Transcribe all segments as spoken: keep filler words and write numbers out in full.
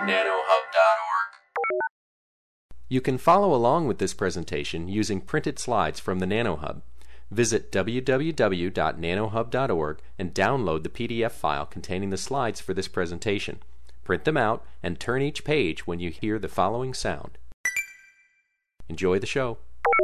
nanohub dot org. You can follow along with this presentation using printed slides from the NanoHub. Visit w w w dot nanohub dot org and download the P D F file containing the slides for this presentation. Print them out and turn each page when you hear the following sound. Enjoy the show.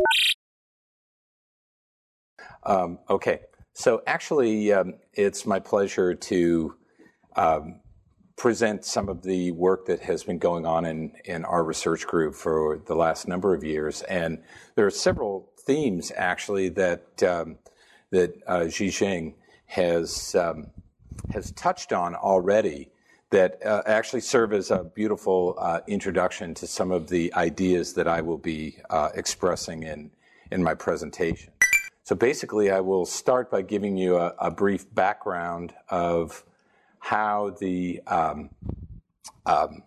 Um, okay, so actually um, it's my pleasure to um, present some of the work that has been going on in, in our research group for the last number of years. And there are several themes actually that um, that uh, Zhixing has um, has touched on already that uh, actually serve as a beautiful uh, introduction to some of the ideas that I will be uh, expressing in, in my presentation. So basically, I will start by giving you a, a brief background of how the um, um,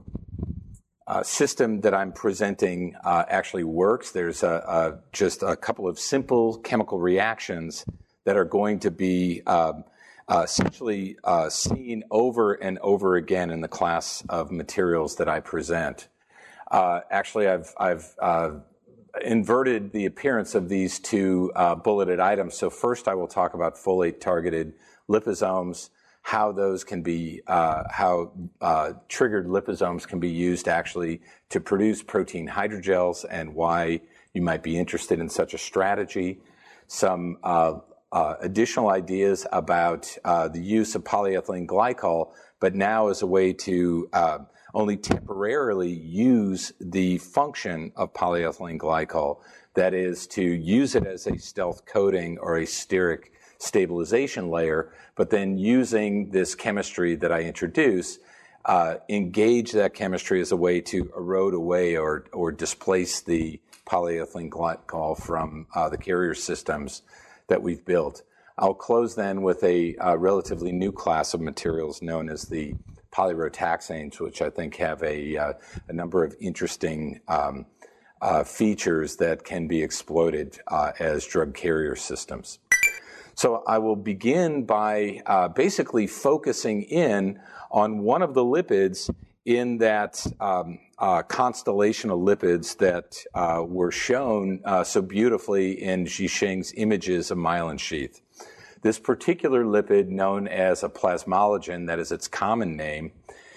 uh, system that I'm presenting uh, actually works. There's a, a, just a couple of simple chemical reactions that are going to be um, Uh, essentially uh, seen over and over again in the class of materials that I present. Uh, actually, I've, I've uh, inverted the appearance of these two uh, bulleted items. So first I will talk about folate-targeted liposomes, how those can be, uh, how uh, triggered liposomes can be used actually to produce protein hydrogels and why you might be interested in such a strategy. Some uh, Uh, additional ideas about uh, the use of polyethylene glycol, but now as a way to uh, only temporarily use the function of polyethylene glycol, that is to use it as a stealth coating or a steric stabilization layer, but then using this chemistry that I introduce, uh, engage that chemistry as a way to erode away or, or displace the polyethylene glycol from uh, the carrier systems that we've built. I'll close then with a uh, relatively new class of materials known as the polyrotaxanes, which I think have a, uh, a number of interesting um, uh, features that can be exploited uh, as drug carrier systems. So I will begin by uh, basically focusing in on one of the lipids in that um, uh, constellation of lipids that uh, were shown uh, so beautifully in Zhixing's images of myelin sheath. This particular lipid, known as a plasmalogen, that is its common name,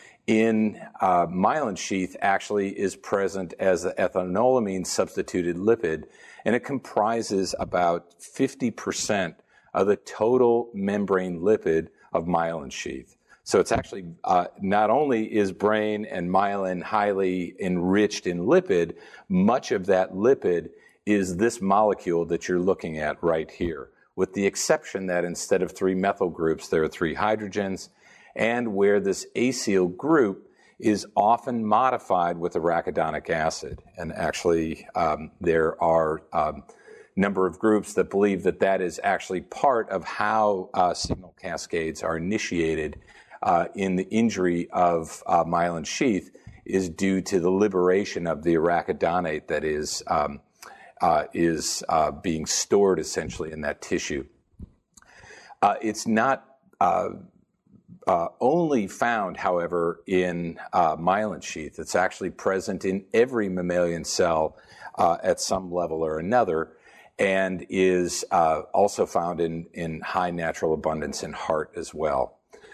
in uh, myelin sheath actually is present as an ethanolamine substituted lipid, and it comprises about fifty percent of the total membrane lipid of myelin sheath. So it's actually, uh, not only is brain and myelin highly enriched in lipid, much of that lipid is this molecule that you're looking at right here, with the exception that instead of three methyl groups, there are three hydrogens, and where this acyl group is often modified with arachidonic acid. And actually, um, there are a um, number of groups that believe that that is actually part of how uh, signal cascades are initiated Uh, in the injury of uh, myelin sheath is due to the liberation of the arachidonate that is um, uh, is uh, being stored essentially in that tissue. Uh, it's not uh, uh, only found, however, in uh, myelin sheath. It's actually present in every mammalian cell uh, at some level or another, and is uh, also found in, in high natural abundance in heart as well.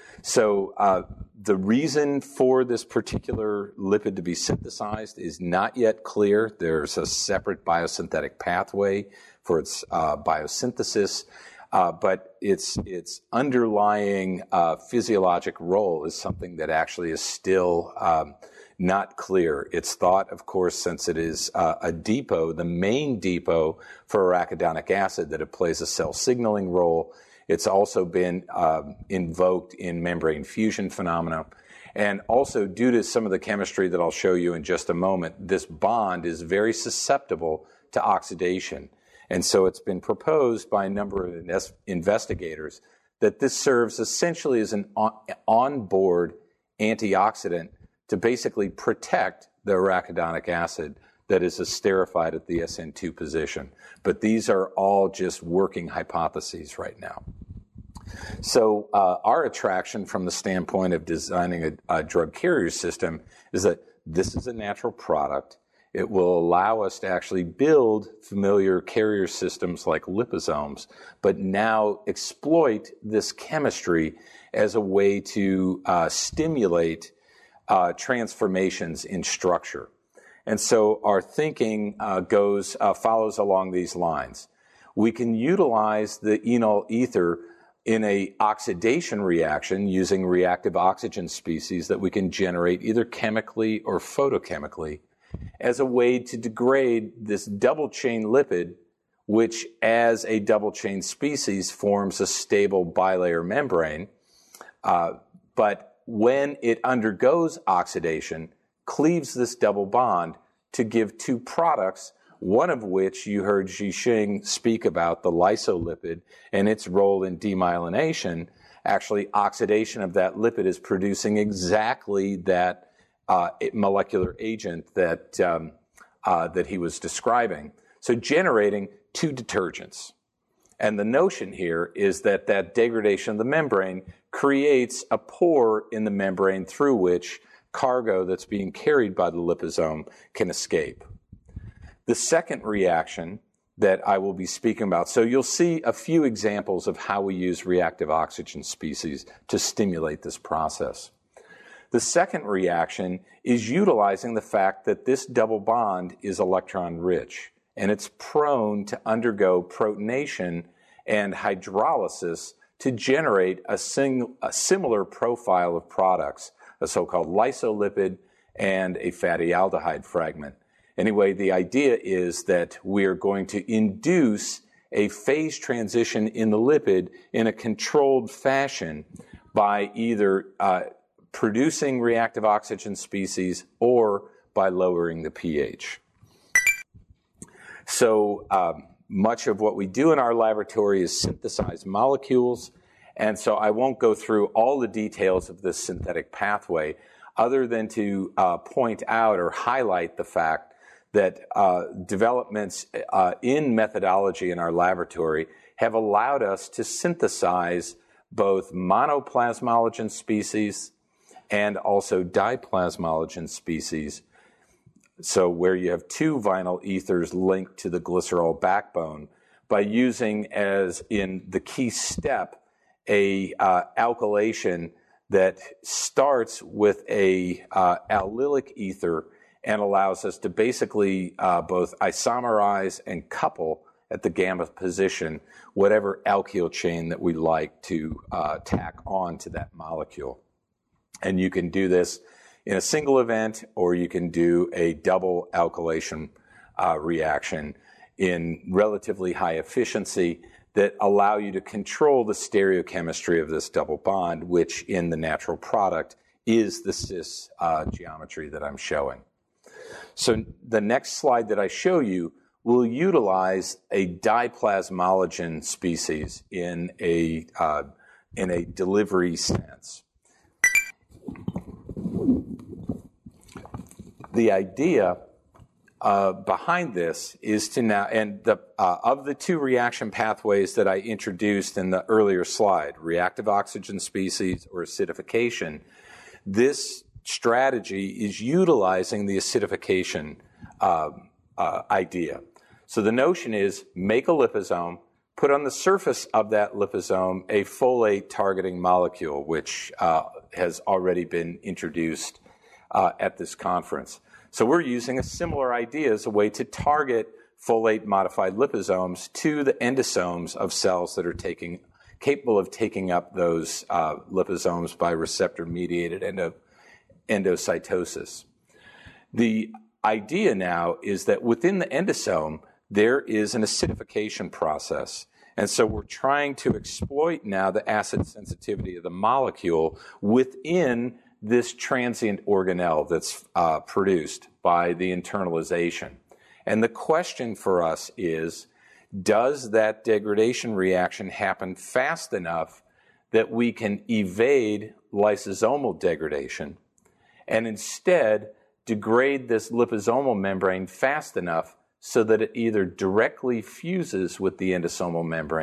So uh, the reason for this particular lipid to be synthesized is not yet clear. There's a separate biosynthetic pathway for its uh, biosynthesis, uh, but its its underlying uh, physiologic role is something that actually is still um, not clear. It's thought, of course, since it is uh, a depot, the main depot for arachidonic acid, that it plays a cell signaling role. It's also been um, invoked in membrane fusion phenomena. And also, due to some of the chemistry that I'll show you in just a moment, this bond is very susceptible to oxidation. And so it's been proposed by a number of in- investigators that this serves essentially as an on- onboard antioxidant to basically protect the arachidonic acid that is esterified at the S N two position. But these are all just working hypotheses right now. So uh, our attraction from the standpoint of designing a, a drug carrier system is that this is a natural product. It will allow us to actually build familiar carrier systems like liposomes, but now exploit this chemistry as a way to uh, stimulate uh, transformations in structure. And so our thinking uh, goes uh, follows along these lines. We can utilize the enol ether in a oxidation reaction using reactive oxygen species that we can generate either chemically or photochemically as a way to degrade this double-chain lipid, which as a double-chain species forms a stable bilayer membrane. Uh, but when it undergoes oxidation, cleaves this double bond to give two products, one of which you heard Zhixing speak about, the lysolipid, and its role in demyelination. Actually, oxidation of that lipid is producing exactly that uh, molecular agent that, um, uh, that he was describing. So generating two detergents. And the notion here is that that degradation of the membrane creates a pore in the membrane through which cargo that's being carried by the liposome can escape. The second reaction that I will be speaking about, so you'll see a few examples of how we use reactive oxygen species to stimulate this process. The second reaction is utilizing the fact that this double bond is electron rich, and it's prone to undergo protonation and hydrolysis to generate a, sing, a similar profile of products, a so-called lysolipid and a fatty aldehyde fragment. Anyway, the idea is that we're going to induce a phase transition in the lipid in a controlled fashion by either uh, producing reactive oxygen species or by lowering the pH. So um, much of what we do in our laboratory is synthesize molecules, and so I won't go through all the details of this synthetic pathway other than to uh, point out or highlight the fact that uh, developments uh, in methodology in our laboratory have allowed us to synthesize both monoplasmalogen species and also diplasmalogen species. So where you have two vinyl ethers linked to the glycerol backbone by using as in the key step a uh, alkylation that starts with a uh, allylic ether and allows us to basically uh, both isomerize and couple at the gamma position whatever alkyl chain that we like to uh, tack on to that molecule. And you can do this in a single event, or you can do a double alkylation uh, reaction in relatively high efficiency that allow you to control the stereochemistry of this double bond, which in the natural product is the cis uh, geometry that I'm showing. So the next slide that I show you will utilize a diplasmalogen species in a, uh, in a delivery sense. The idea uh, behind this is to now, and the, uh, of the two reaction pathways that I introduced in the earlier slide, reactive oxygen species or acidification, this strategy is utilizing the acidification uh, uh, idea. So the notion is make a liposome, put on the surface of that liposome a folate targeting molecule, which uh, has already been introduced uh, at this conference. So we're using a similar idea as a way to target folate modified liposomes to the endosomes of cells that are taking, capable of taking up those uh, liposomes by receptor mediated endo, endocytosis. The idea now is that within the endosome, there is an acidification process. And so we're trying to exploit now the acid sensitivity of the molecule within this transient organelle that's uh, produced by the internalization. And the question for us is, does that degradation reaction happen fast enough that we can evade lysosomal degradation and instead degrade this liposomal membrane fast enough so that it either directly fuses with the endosomal membrane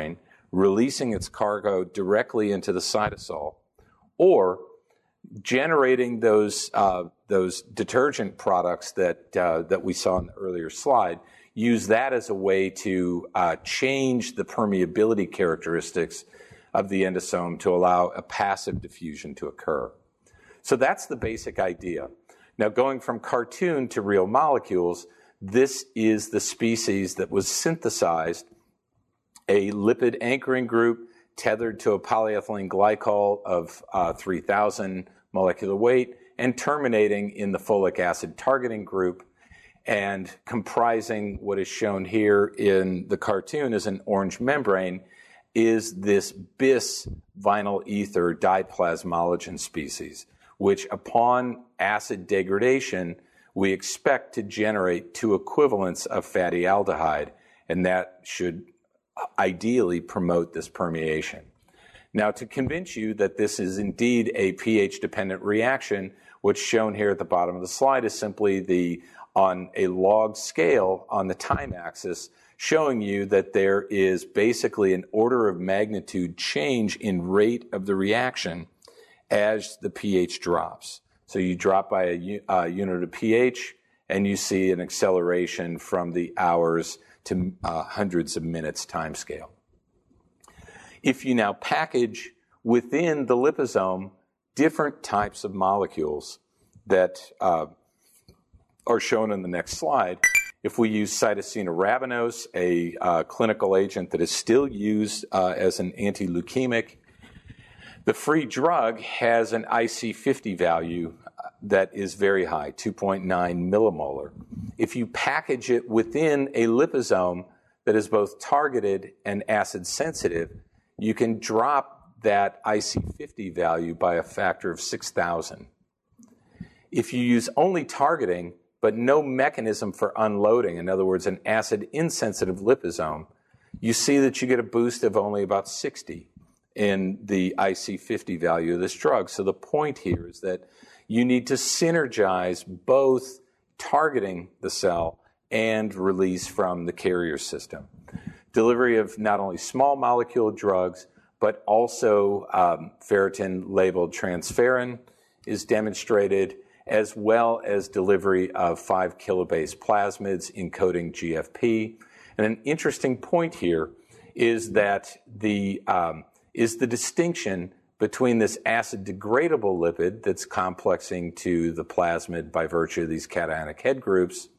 releasing its cargo directly into the cytosol, or generating those uh, those detergent products that uh, that we saw in the earlier slide, use that as a way to uh, change the permeability characteristics of the endosome to allow a passive diffusion to occur. So that's the basic idea. Now, going from cartoon to real molecules, this is the species that was synthesized, a lipid anchoring group tethered to a polyethylene glycol of uh, three thousand molecular weight and terminating in the folic acid targeting group, and comprising what is shown here in the cartoon as an orange membrane is this bis vinyl ether diplasmalogen species, which upon acid degradation, we expect to generate two equivalents of fatty aldehyde, and that should ideally promote this permeation. Now, to convince you that this is indeed a pH-dependent reaction, what's shown here at the bottom of the slide is simply the, on a log scale on the time axis, showing you that there is basically an order of magnitude change in rate of the reaction as the pH drops. So you drop by a uh, unit of pH, and you see an acceleration from the hours to uh, hundreds of minutes time scale. If you now package within the liposome different types of molecules that uh, are shown in the next slide, if we use cytosine arabinose, a uh, clinical agent that is still used uh, as an anti-leukemic, the free drug has an I C fifty value that is very high, two point nine millimolar. If you package it within a liposome that is both targeted and acid sensitive, you can drop that I C fifty value by a factor of six thousand. If you use only targeting, but no mechanism for unloading, in other words, an acid-insensitive liposome, you see that you get a boost of only about sixty in the I C fifty value of this drug. So the point here is that you need to synergize both targeting the cell and release from the carrier system. Delivery of not only small molecule drugs, but also um, ferritin-labeled transferrin is demonstrated, as well as delivery of five kilobase plasmids encoding G F P. And an interesting point here is that the um, is the distinction between this acid-degradable lipid that's complexing to the plasmid by virtue of these cationic head groups,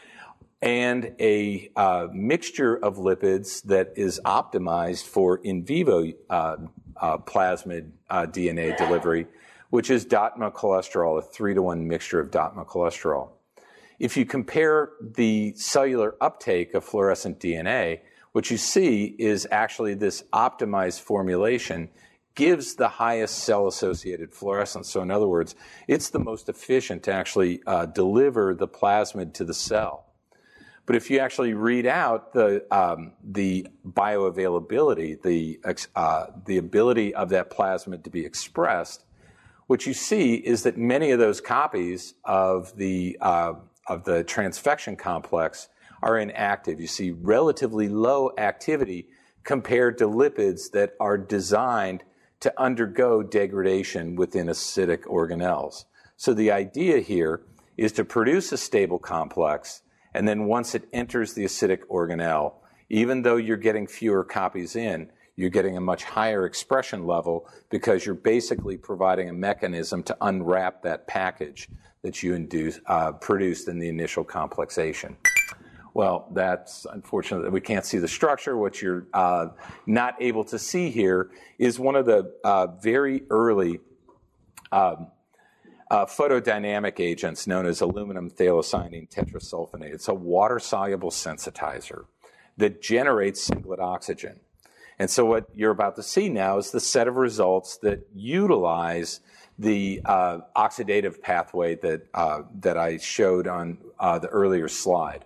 and a uh, mixture of lipids that is optimized for in vivo uh, uh, plasmid uh, D N A delivery, which is DOTMA cholesterol, a three to one mixture of DOTMA cholesterol. If you compare the cellular uptake of fluorescent D N A, what you see is actually this optimized formulation gives the highest cell-associated fluorescence. So in other words, it's the most efficient to actually uh, deliver the plasmid to the cell. But if you actually read out the um, the bioavailability, the uh, the ability of that plasmid to be expressed, what you see is that many of those copies of the uh, of the transfection complex are inactive. You see relatively low activity compared to lipids that are designed to undergo degradation within acidic organelles. So the idea here is to produce a stable complex, and then once it enters the acidic organelle, even though you're getting fewer copies in, you're getting a much higher expression level because you're basically providing a mechanism to unwrap that package that you induce, uh, produced in the initial complexation. Well, that's unfortunate that we can't see the structure. What you're uh, not able to see here is one of the uh, very early um, uh, photodynamic agents known as aluminum thiocyanine tetrasulfonate. It's a water-soluble sensitizer that generates singlet oxygen. And so what you're about to see now is the set of results that utilize the uh, oxidative pathway that, uh, that I showed on uh, the earlier slide.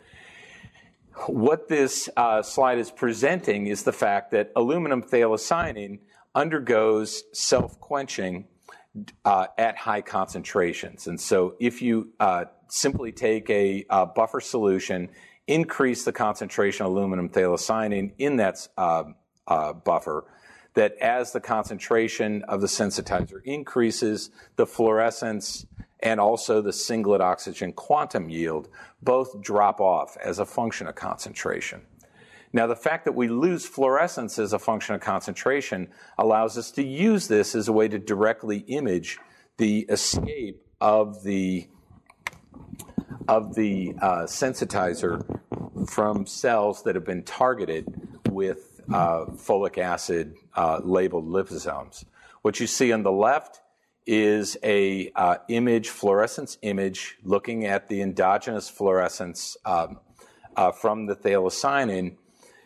What this uh, slide is presenting is the fact that aluminum thiocyanine undergoes self-quenching uh, at high concentrations. And so if you uh, simply take a uh, buffer solution, increase the concentration of aluminum thiocyanine in that uh, uh, buffer, that as the concentration of the sensitizer increases, the fluorescence and also the singlet oxygen quantum yield both drop off as a function of concentration. Now, the fact that we lose fluorescence as a function of concentration allows us to use this as a way to directly image the escape of the, of the uh, sensitizer from cells that have been targeted with uh, folic acid uh, labeled liposomes. What you see on the left is a uh, image, fluorescence image, looking at the endogenous fluorescence um, uh, from the phthalocinin,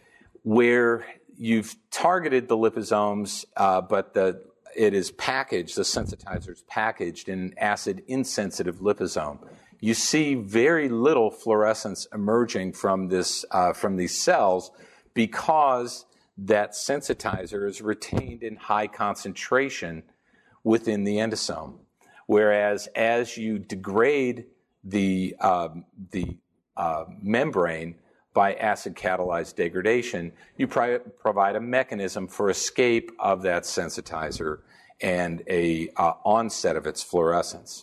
where you've targeted the liposomes, uh, but the, it is packaged, the sensitizer is packaged in an acid-insensitive liposome. You see very little fluorescence emerging from this, uh, from these cells because that sensitizer is retained in high concentration within the endosome. Whereas as you degrade the, um, the uh, membrane by acid-catalyzed degradation, you pri- provide a mechanism for escape of that sensitizer and a uh, onset of its fluorescence.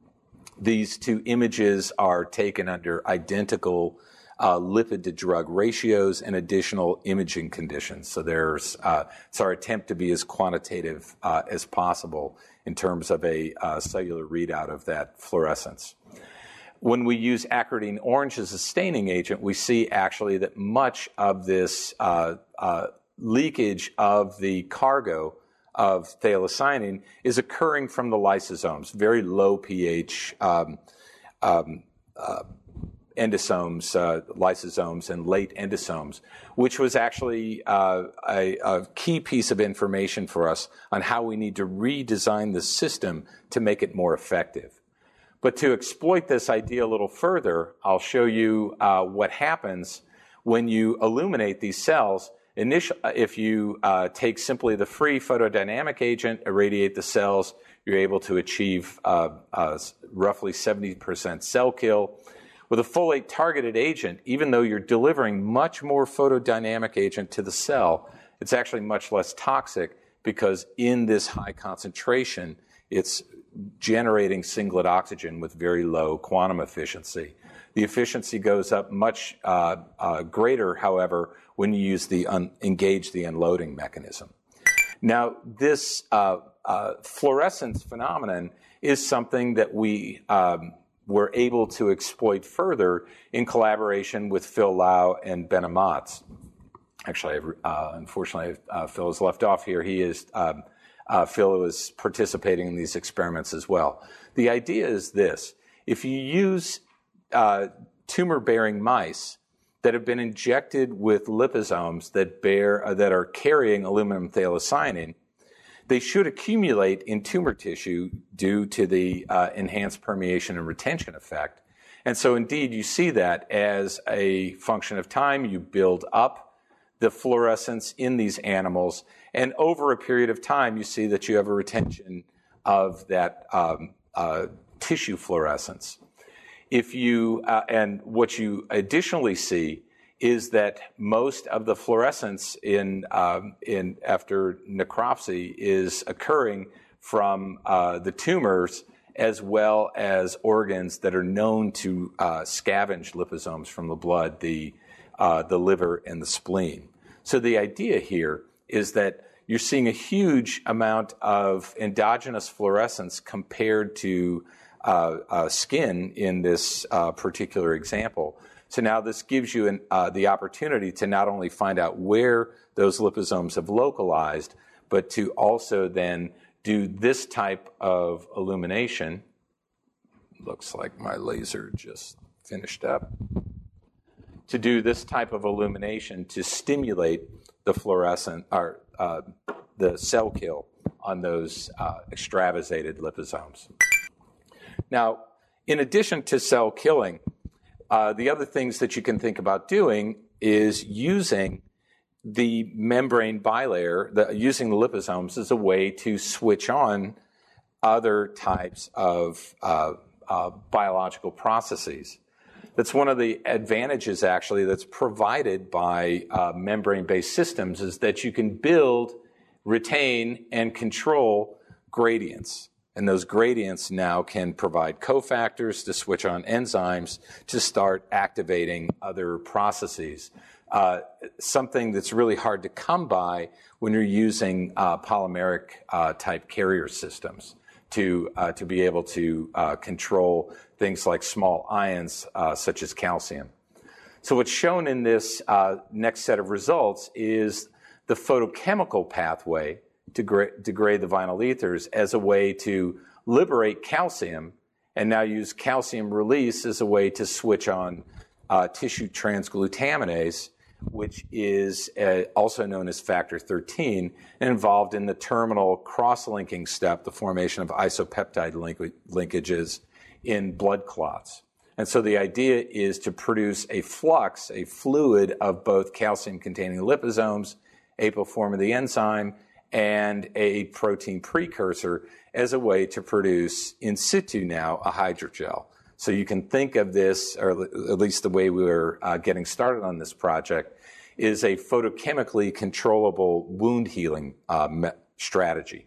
These two images are taken under identical uh, lipid to drug ratios and additional imaging conditions. So there's, uh, it's our attempt to be as quantitative uh, as possible in terms of a uh, cellular readout of that fluorescence. When we use acridine orange as a staining agent, we see actually that much of this uh, uh, leakage of the cargo of phthalocinin is occurring from the lysosomes, very low pH um, um, uh, endosomes, uh, lysosomes, and late endosomes, which was actually uh, a, a key piece of information for us on how we need to redesign the system to make it more effective. But to exploit this idea a little further, I'll show you uh, what happens when you illuminate these cells. Initial, if you uh, take simply the free photodynamic agent, irradiate the cells, you're able to achieve uh, uh, roughly seventy percent cell kill. With a folate targeted agent, even though you're delivering much more photodynamic agent to the cell, it's actually much less toxic because in this high concentration, it's generating singlet oxygen with very low quantum efficiency. The efficiency goes up much uh, uh, greater, however, when you use the un- engage the unloading mechanism. Now, this uh, uh, fluorescence phenomenon is something that we um, were able to exploit further in collaboration with Phil Lau and Ben Amatz. Actually, uh, unfortunately, uh, Phil is left off here. He is um, uh, Phil is participating in these experiments as well. The idea is this: if you use uh, tumor-bearing mice that have been injected with liposomes that bear uh, that are carrying aluminum phthalocinin, they should accumulate in tumor tissue due to the uh, enhanced permeation and retention effect. And so indeed, you see that as a function of time, you build up the fluorescence in these animals, and over a period of time, you see that you have a retention of that um, uh, tissue fluorescence. If you, uh, and what you additionally see is that most of the fluorescence in, um, in after necropsy is occurring from uh, the tumors as well as organs that are known to uh, scavenge liposomes from the blood, the, uh, the liver and the spleen. So the idea here is that you're seeing a huge amount of endogenous fluorescence compared to uh, uh, skin in this uh, particular example. So now this gives you an, uh, the opportunity to not only find out where those liposomes have localized, but to also then do this type of illumination. Looks like my laser just finished up. To do this type of illumination to stimulate the fluorescent, or uh, the cell kill on those uh, extravasated liposomes. Now, in addition to cell killing, Uh, the other things that you can think about doing is using the membrane bilayer, the, using the liposomes as a way to switch on other types of uh, uh, biological processes. That's one of the advantages, actually, that's provided by uh, membrane-based systems, is that you can build, retain, and control gradients. And those gradients now can provide cofactors to switch on enzymes to start activating other processes. Uh, something that's really hard to come by when you're using uh, polymeric uh, type carrier systems to uh, to be able to uh, control things like small ions uh, such as calcium. So what's shown in this uh, next set of results is the photochemical pathway to gra- degrade the vinyl ethers as a way to liberate calcium, and now use calcium release as a way to switch on uh, tissue transglutaminase, which is uh, also known as factor thirteen, and involved in the terminal cross-linking step, the formation of isopeptide link- linkages in blood clots. And so the idea is to produce a flux, a fluid of both calcium-containing liposomes, apoform of the enzyme, and a protein precursor as a way to produce in situ now a hydrogel. So you can think of this, or at least the way we were uh, getting started on this project, is a photochemically controllable wound healing uh, me- strategy.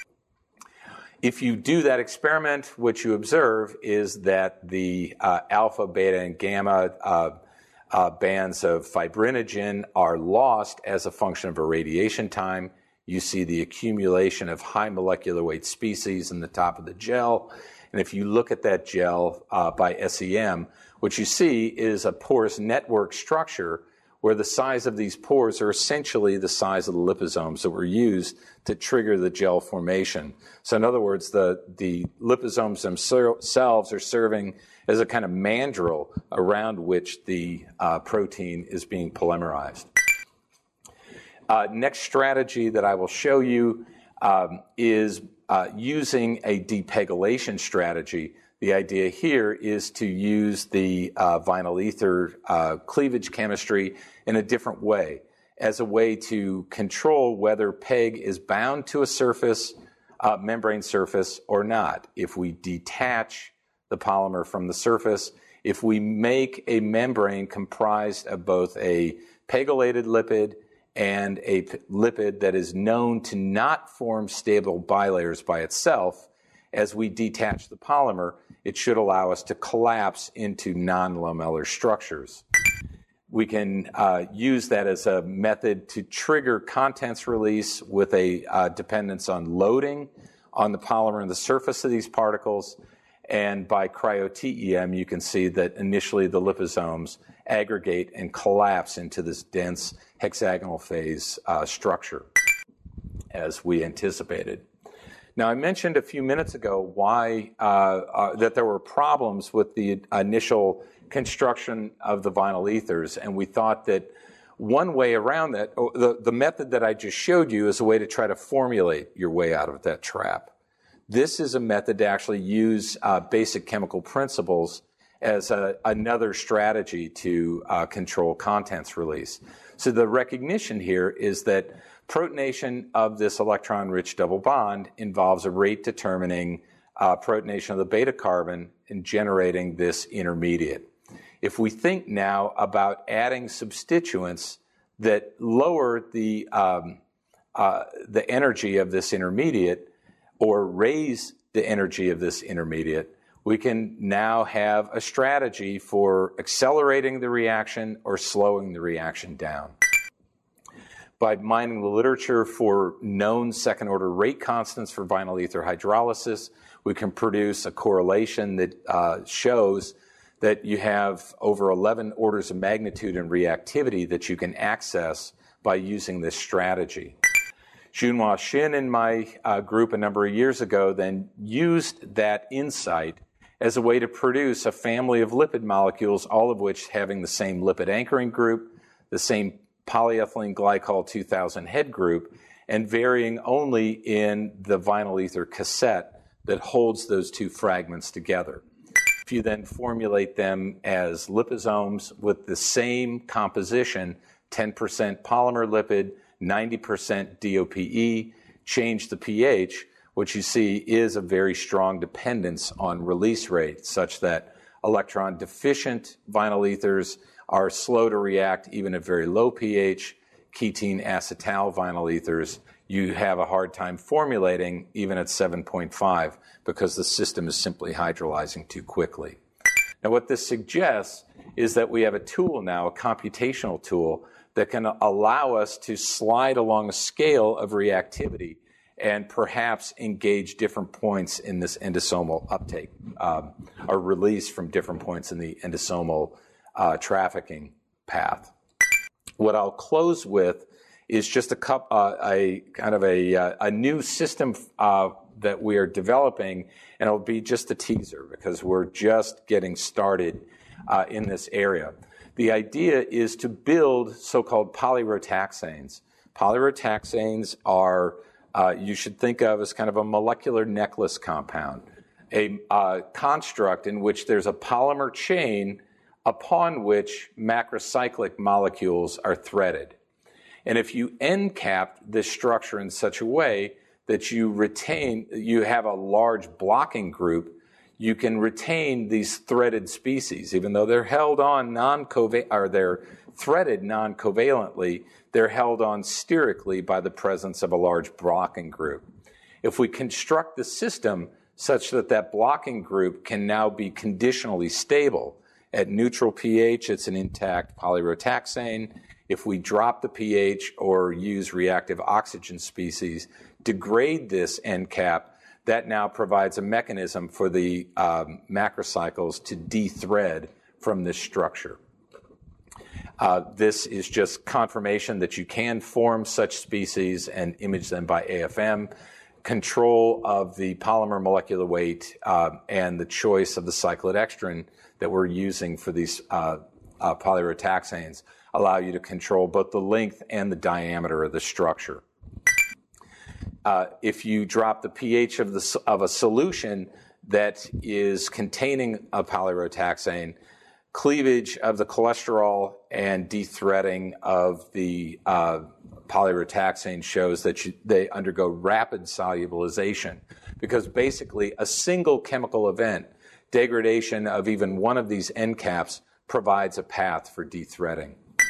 If you do that experiment, what you observe is that the uh, alpha, beta, and gamma uh, uh, bands of fibrinogen are lost as a function of irradiation time. You see the accumulation of high molecular weight species in the top of the gel. And if you look at that gel uh, by S E M, what you see is a porous network structure where the size of these pores are essentially the size of the liposomes that were used to trigger the gel formation. So in other words, the, the liposomes themselves are serving as a kind of mandrel around which the uh, protein is being polymerized. Uh, next strategy that I will show you um, is uh, using a depegylation strategy. The idea here is to use the uh, vinyl ether uh, cleavage chemistry in a different way, as a way to control whether PEG is bound to a surface, uh, membrane surface, or not. If we detach the polymer from the surface, if we make a membrane comprised of both a pegylated lipid and a p- lipid that is known to not form stable bilayers by itself, as we detach the polymer, it should allow us to collapse into non-lamellar structures. We can uh, use that as a method to trigger contents release with a uh, dependence on loading on the polymer and the surface of these particles. And by cryo-T E M, you can see that initially the liposomes aggregate and collapse into this dense hexagonal phase uh, structure, as we anticipated. Now, I mentioned a few minutes ago why uh, uh, that there were problems with the initial construction of the vinyl ethers, and we thought that one way around that, oh, the, the method that I just showed you, is a way to try to formulate your way out of that trap. This is a method to actually use uh, basic chemical principles as a, another strategy to uh, control contents release. So the recognition here is that protonation of this electron-rich double bond involves a rate-determining uh, protonation of the beta carbon in generating this intermediate. If we think now about adding substituents that lower the um, uh, the energy of this intermediate or raise the energy of this intermediate, we can now have a strategy for accelerating the reaction or slowing the reaction down. By mining the literature for known second-order rate constants for vinyl ether hydrolysis, we can produce a correlation that uh, shows that you have over eleven orders of magnitude in reactivity that you can access by using this strategy. Junhua Shin and my uh, group a number of years ago then used that insight as a way to produce a family of lipid molecules, all of which having the same lipid anchoring group, the same polyethylene glycol two thousand head group, and varying only in the vinyl ether cassette that holds those two fragments together. If you then formulate them as liposomes with the same composition, ten percent polymer lipid, ninety percent D O P E, change the pH, what you see is a very strong dependence on release rate, such that Electron deficient vinyl ethers are slow to react even at very low pH. Ketene acetal vinyl ethers, you have a hard time formulating even at seven point five because the system is simply hydrolyzing too quickly. Now, what this suggests is that we have a tool now, a computational tool, that can allow us to slide along a scale of reactivity and perhaps engage different points in this endosomal uptake, um, or release from different points in the endosomal uh, trafficking path. What I'll close with is just a, cup, uh, a kind of a, uh, a new system uh, that we are developing, and it'll be just a teaser because we're just getting started uh, in this area. The idea is to build so-called polyrotaxanes. Polyrotaxanes are, uh, you should think of as kind of a molecular necklace compound, a uh, construct in which there's a polymer chain upon which macrocyclic molecules are threaded. And if you end cap this structure in such a way that you retain, you have a large blocking group, you can retain these threaded species. Even though they're held on non-covalent, or they're threaded non-covalently, they're held on sterically by the presence of a large blocking group. If we construct the system such that that blocking group can now be conditionally stable, at neutral pH, it's an intact polyrotaxane. If we drop the pH or use reactive oxygen species, degrade this end cap, that now provides a mechanism for the um, macrocycles to de-thread from this structure. Uh, this is just confirmation that you can form such species and image them by A F M. Control of the polymer molecular weight uh, and the choice of the cyclodextrin that we're using for these uh, uh, polyrotaxanes allow you to control both the length and the diameter of the structure. Uh, if you drop the pH of, the, of a solution that is containing a polyrotaxane, cleavage of the cholesterol and de-threading of the uh, polyrotaxane shows that you, they undergo rapid solubilization, because basically a single chemical event, degradation of even one of these end caps, provides a path for de-threading.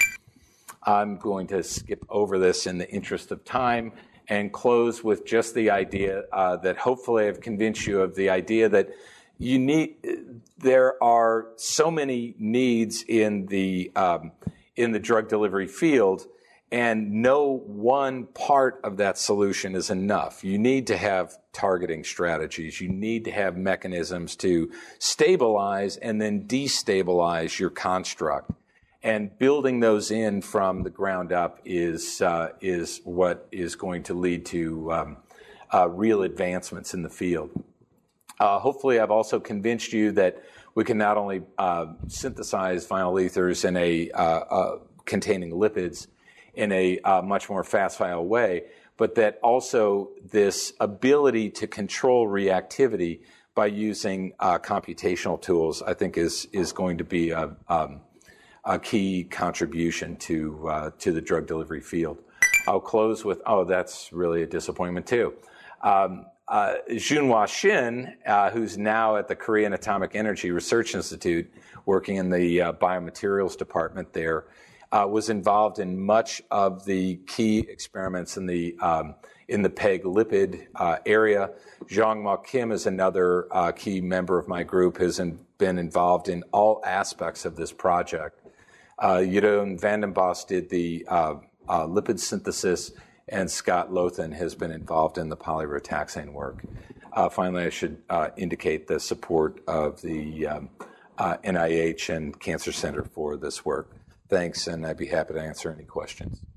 I'm going to skip over this in the interest of time and close with just the idea uh, that hopefully I've convinced you of the idea that you need, there are so many needs in the, um, in the drug delivery field, and no one part of that solution is enough. You need to have targeting strategies. You need to have mechanisms to stabilize and then destabilize your construct. And building those in from the ground up is, uh, is what is going to lead to um, uh, real advancements in the field. Uh, hopefully, I've also convinced you that we can not only uh, synthesize vinyl ethers in a uh, uh, containing lipids in a uh, much more facile way, but that also this ability to control reactivity by using uh, computational tools, I think, is is going to be a, um, a key contribution to uh, to the drug delivery field. I'll close with, oh, that's really a disappointment too. Um, Uh, Junhwa Shin, uh, who's now at the Korean Atomic Energy Research Institute, working in the uh, biomaterials department there, uh, was involved in much of the key experiments in the um, in the PEG lipid uh, area. Jong-Ma Kim is another uh, key member of my group, has in, been involved in all aspects of this project. Uh, Jeroen van den Bos did the uh, uh, lipid synthesis, and Scott Lothan has been involved in the polyrotaxane work. Uh, finally, I should uh, indicate the support of the um, uh, N I H and Cancer Center for this work. Thanks, and I'd be happy to answer any questions.